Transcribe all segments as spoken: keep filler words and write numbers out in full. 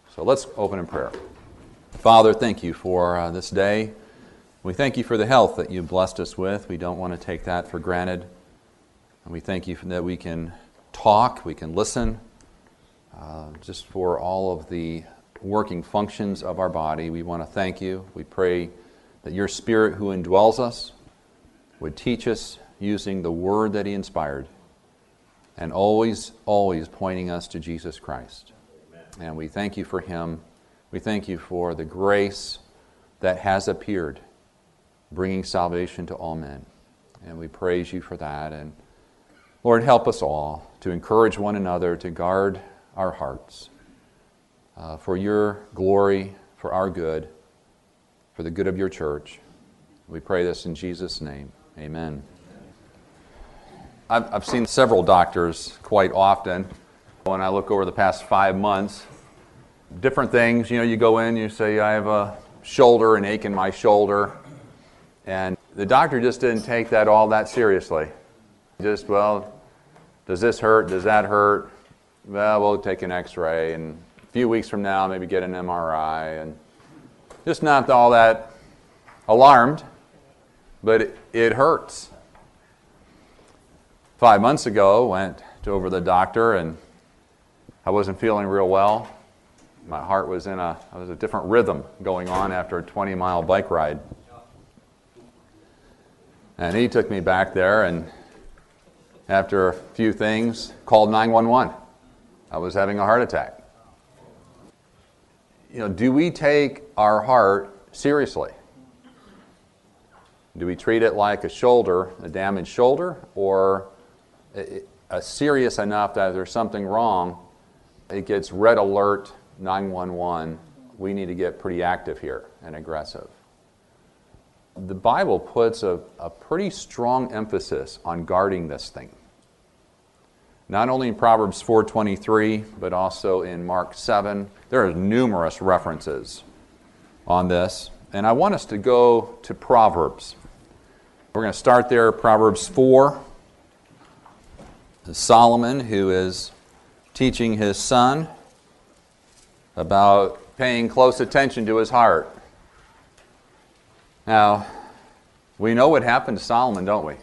So let's open in prayer. Father, thank you for uh, this day. We thank you for the health that you've blessed us with. We don't want to take that for granted. And we thank you for that we can talk, we can listen, uh, just for all of the working functions of our body. We want to thank you. We pray that your Spirit who indwells us would teach us using the word that he inspired and always, always pointing us to Jesus Christ. Amen. And we thank you for him. We thank you for the grace that has appeared, bringing salvation to all men. And we praise you for that. And Lord, help us all to encourage one another, to guard our hearts uh, for your glory, for our good, for the good of your church. We pray this in Jesus' name. Amen. I've, I've seen several doctors quite often. When I look over the past five months, different things. You know, you go in, you say, I have a shoulder, an ache in my shoulder. And the doctor just didn't take that all that seriously. Just, well, does this hurt? Does that hurt? Well, we'll take an x-ray, and a few weeks from now, maybe get an M R I. And just not all that alarmed, but it, it hurts. Five months ago, went to over the doctor, and I wasn't feeling real well. My heart was in a, I was a different rhythm going on after a twenty-mile bike ride. And he took me back there, and after a few things, called nine one one. I was having a heart attack. You know, do we take our heart seriously? Do we treat it like a shoulder, a damaged shoulder, or a serious enough that if there's something wrong, it gets red alert, nine one one, we need to get pretty active here and aggressive. The Bible puts a, a pretty strong emphasis on guarding this thing. Not only in Proverbs four twenty-three, but also in Mark seven. There are numerous references on this. And I want us to go to Proverbs. We're going to start there, Proverbs four. Solomon, who is teaching his son about paying close attention to his heart. Now, we know what happened to Solomon, don't we?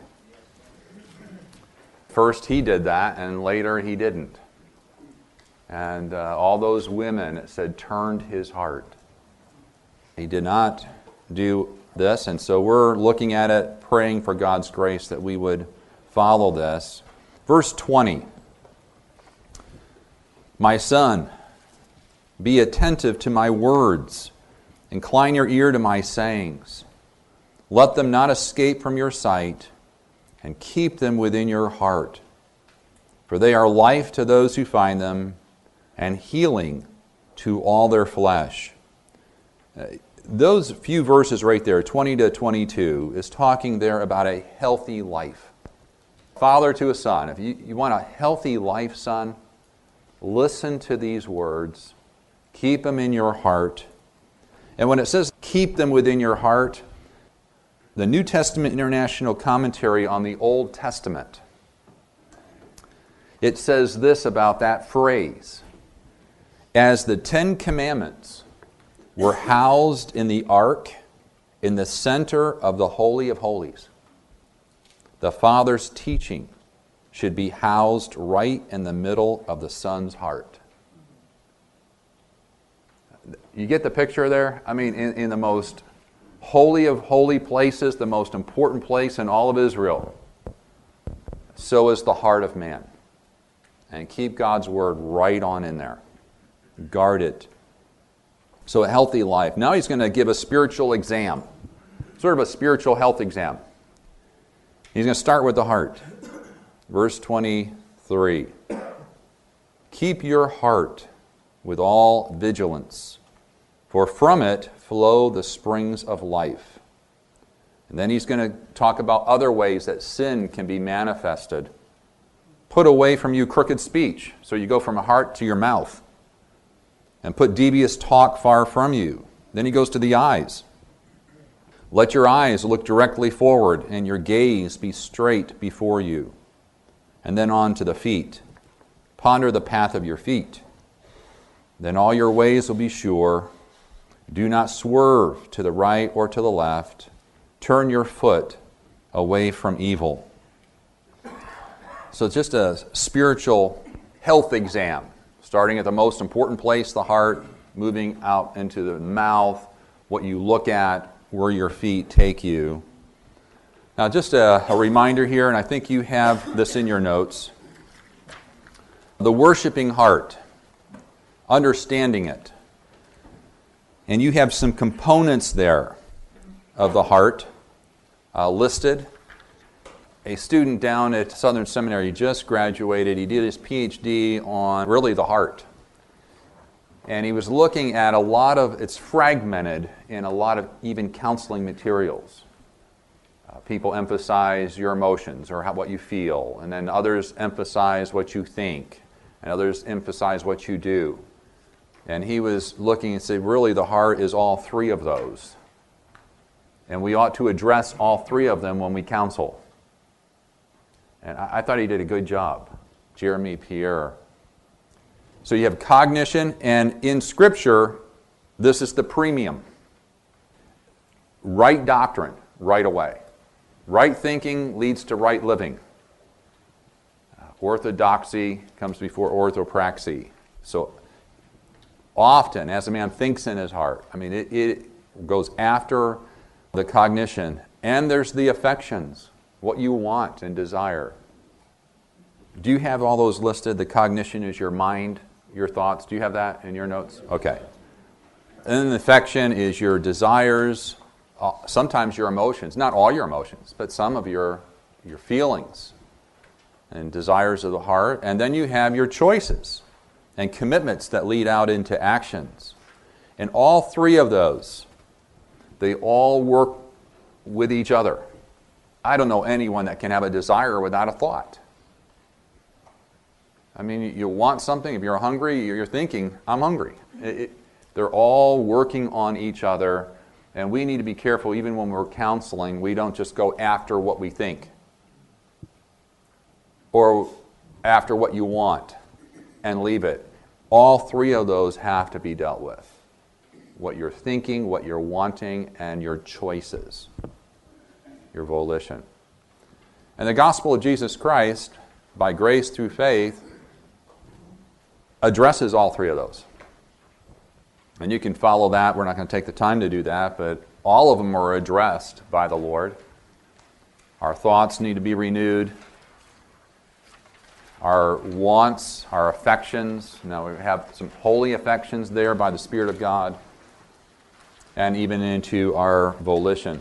First he did that, and later he didn't. And uh, all those women, it said, turned his heart. He did not do this, and so we're looking at it, praying for God's grace that we would follow this. Verse twenty, my son, be attentive to my words, incline your ear to my sayings. Let them not escape from your sight, and keep them within your heart. For they are life to those who find them, and healing to all their flesh. Uh, those few verses right there, twenty to twenty-two, is talking there about a healthy life. Father to a son, if you, you want a healthy life, son, listen to these words. Keep them in your heart. And when it says keep them within your heart, the New Testament International Commentary on the Old Testament, it says this about that phrase. As the Ten Commandments were housed in the ark in the center of the Holy of Holies, the Father's teaching should be housed right in the middle of the Son's heart. You get the picture there? I mean, in, in the most holy of holy places, the most important place in all of Israel, so is the heart of man. And keep God's word right on in there. Guard it. So a healthy life. Now he's going to give a spiritual exam, sort of a spiritual health exam. He's going to start with the heart. Verse twenty-three. Keep your heart with all vigilance, for from it flow the springs of life. And then he's going to talk about other ways that sin can be manifested. Put away from you crooked speech. So you go from a heart to your mouth. And put devious talk far from you. Then he goes to the eyes. Let your eyes look directly forward and your gaze be straight before you. And then on to the feet. Ponder the path of your feet. Then all your ways will be sure. Do not swerve to the right or to the left. Turn your foot away from evil. So it's just a spiritual health exam, starting at the most important place, the heart, moving out into the mouth, what you look at, where your feet take you. Now, just a, a reminder here, and I think you have this in your notes. The worshiping heart, understanding it. And you have some components there of the heart uh, listed. A student down at Southern Seminary just graduated. He did his P H D on really the heart. And he was looking at a lot of, it's fragmented in a lot of even counseling materials. Uh, people emphasize your emotions or how, what you feel, and then others emphasize what you think, and others emphasize what you do. And he was looking and said, really, the heart is all three of those. And we ought to address all three of them when we counsel. And I, I thought he did a good job. Jeremy Pierre. So you have cognition, and in Scripture, this is the premium. Right doctrine, right away. Right thinking leads to right living. Uh, orthodoxy comes before orthopraxy. So often, as a man thinks in his heart, I mean, it, it goes after the cognition. And there's the affections, what you want and desire. Do you have all those listed? The cognition is your mind, your thoughts. Do you have that in your notes? Okay. And then the affection is your desires, uh, sometimes your emotions. Not all your emotions, but some of your, your feelings and desires of the heart. And then you have your choices and commitments that lead out into actions. And all three of those, they all work with each other. I don't know anyone that can have a desire without a thought. I mean, you want something, if you're hungry, you're thinking, I'm hungry. It, it, they're all working on each other, and we need to be careful, even when we're counseling, we don't just go after what we think or after what you want and leave it. All three of those have to be dealt with. What you're thinking, what you're wanting, and your choices, your volition. And the gospel of Jesus Christ, by grace through faith, addresses all three of those. And you can follow that. We're not going to take the time to do that, but all of them are addressed by the Lord. Our thoughts need to be renewed. Our wants, our affections. Now we have some holy affections there by the Spirit of God. And even into our volition.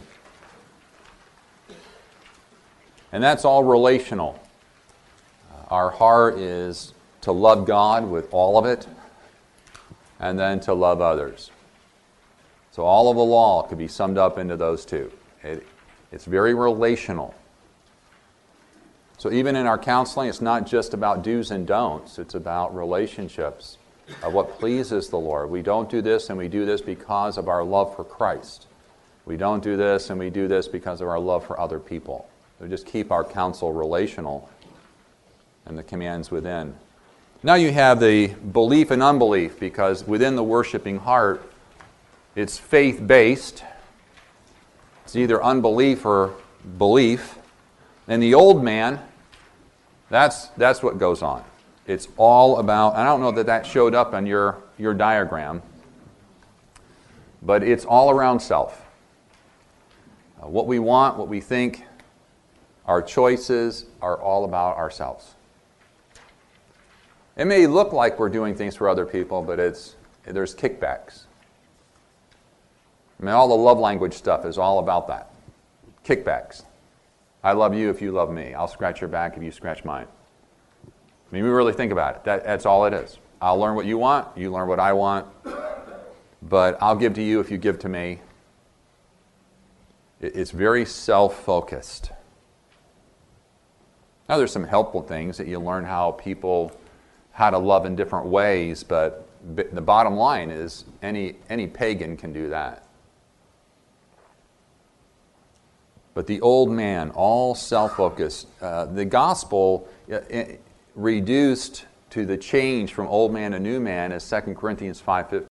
And that's all relational. Our heart is to love God with all of it, and then to love others. So all of the law could be summed up into those two. It, it's very relational. So even in our counseling, it's not just about do's and don'ts. It's about relationships of what pleases the Lord. We don't do this and we do this because of our love for Christ. We don't do this and we do this because of our love for other people. We just keep our counsel relational and the commands within. Now you have the belief and unbelief, because within the worshiping heart, it's faith-based. It's either unbelief or belief. And the old man, that's, that's what goes on. It's all about, I don't know that that showed up on your, your diagram, but it's all around self. Uh, what we want, what we think, our choices are all about ourselves. It may look like we're doing things for other people, but it's there's kickbacks. I mean, all the love language stuff is all about that. Kickbacks. I love you if you love me. I'll scratch your back if you scratch mine. I mean, we really think about it. That, that's all it is. I'll learn what you want. You learn what I want. But I'll give to you if you give to me. It, it's very self-focused. Now, there's some helpful things that you learn how people, how to love in different ways, but the bottom line is any, any pagan can do that. But the old man, all self-focused, uh, the gospel uh, reduced to the change from old man to new man is Second Corinthians five